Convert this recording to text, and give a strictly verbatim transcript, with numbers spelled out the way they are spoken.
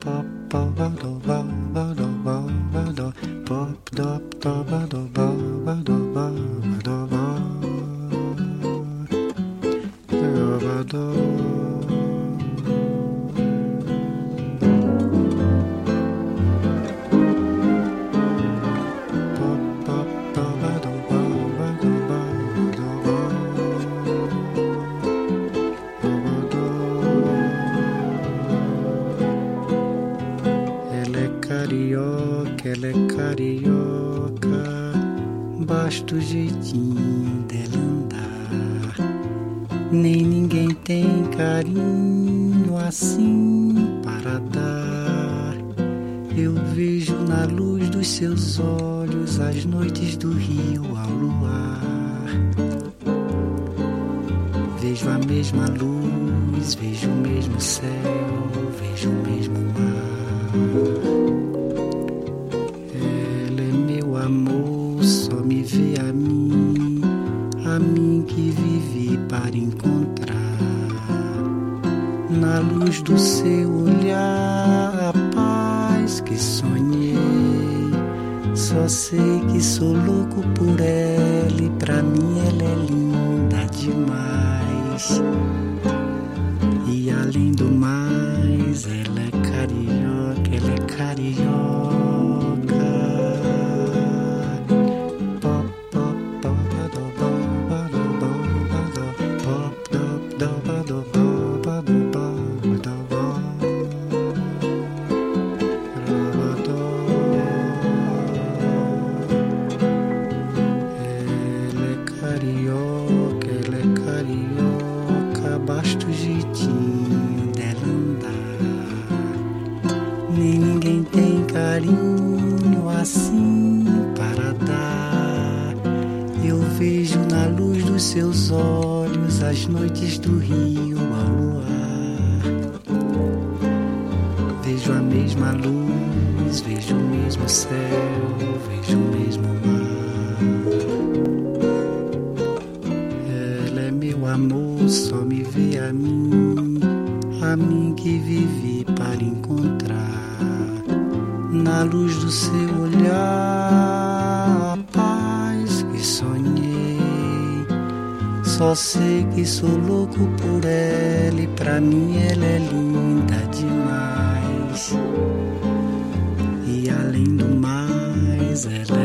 Ela é carioca, basta o jeitinho dela andar. Nem ninguém tem carinho assim para dar. Eu vejo na luz dos seus olhos as noites do rio ao luar. Vejo a mesma luz, vejo o mesmo céu, vejo o mesmo mar. Amor, só me vê a mim, a mim que vivi para encontrar. Na luz do seu olhar, a paz que sonhei. Só sei que sou louco por ela e pra mim ela é linda demais. E além do mais, ela é carioca, ela é carioca. Basta o jeitinho dela andar. Nem ninguém tem carinho assim para dar. Eu vejo na luz dos seus olhos as noites do rio ao luar. Vejo a mesma luz, vejo o mesmo céu, vejo o mesmo mar. Ela é meu amor, só me vê a mim, a mim que vivi para encontrar. Na luz do seu olhar, a paz que sonhei. Só sei que sou louco por ela e pra mim ela é linda demais. E além do mais, ela é